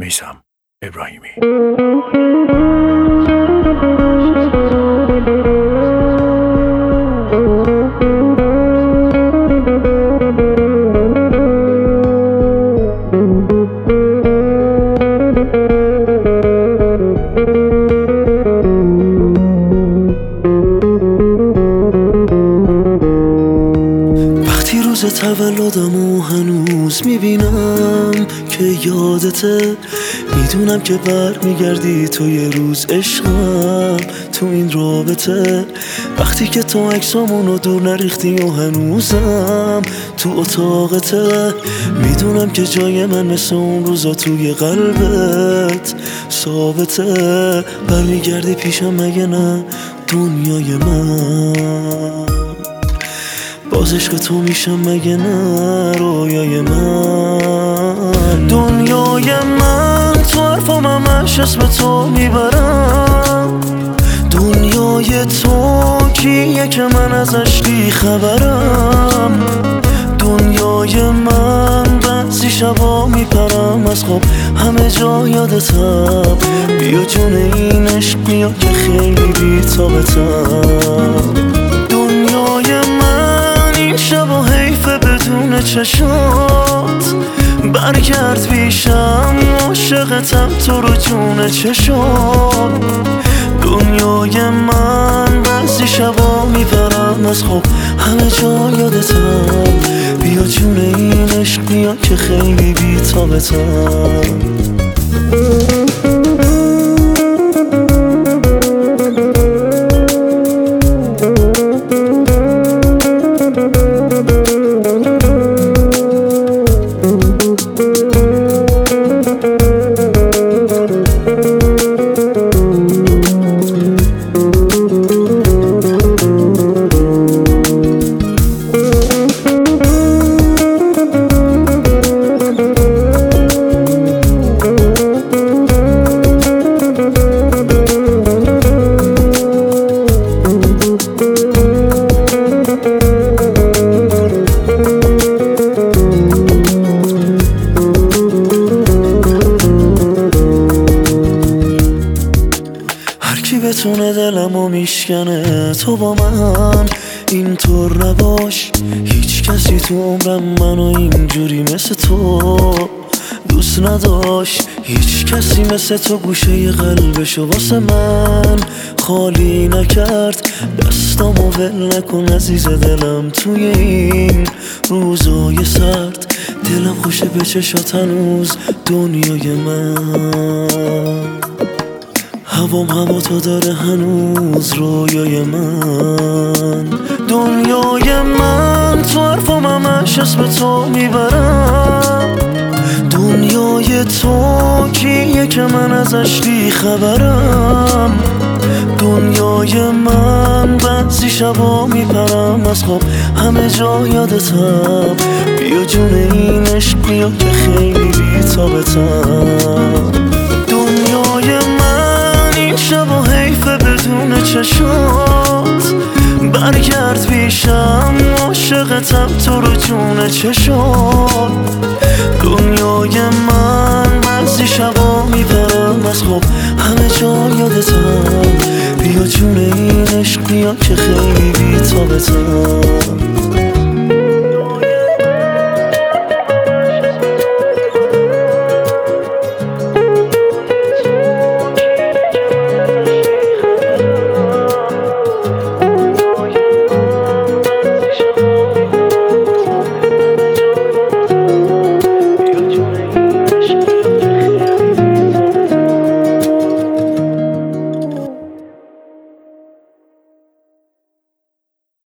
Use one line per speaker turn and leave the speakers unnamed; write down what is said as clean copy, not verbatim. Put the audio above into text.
میثم ابراهیمی.
وقتی روز تولدمو هنوز میبینم که یادته، میدونم که برمیگردی تو یه روز عشقم تو این رابطه. وقتی که تو عکسامونو دور نریختی و هنوزم تو اتاقته، میدونم که جای من مثل اون روزا توی قلبت ثابته. برمیگردی پیشم مگه نه دنیای من؟ باز عشق تو میشم مگه نه رویای من؟ دنیای من تو حرفام همش اسم تو میبرم. دنیای تو کیه که من ازش بی خبرم؟ دنیای من بعضی شبا میپرم از خواب همه جا یادتم. بیا جون این عشق بیا که خیلی بی طاقتم. دنیای من این شبا حیفه بدون چشات، برگرد پیشم عاشقتم تو رو جون چشات. دنیای من بعضی شبا میپرم از خواب همه جا یادتم. بیا جون این عشق بیا که خیلی بی طاقتم. کی بتونه دلمو میشکنه تو با من اینطور نباش. هیچ کسی تو عمرم منو اینجوری مثل تو دوست نداشت. هیچ کسی مثل تو گوشه قلبشو واسه من خالی نکرد. دستامو ول نکن عزیز دلم توی این روزای سرد. دلم خوشه به چشات هنوز دنیای من. هوام هوا تو داره هنوز رویای من. دنیای من تو حرفام همش اسم تو میبرم. دنیای تو کیه که من ازش بی خبرم؟ دنیای من بعضی شبا میپرم از خواب همه جا یادتم. بیا جون این عشق بیا که خیلی بی طاقتم. دنیای من این شبا حیفه بدون چشات، برگرد پیشم عاشقتم تو رو جون چشات. دنیای من بعضی شبا میپرم از خواب همه جا یادتم. بیا جون این عشق بیا که خیلی بی طاقتم.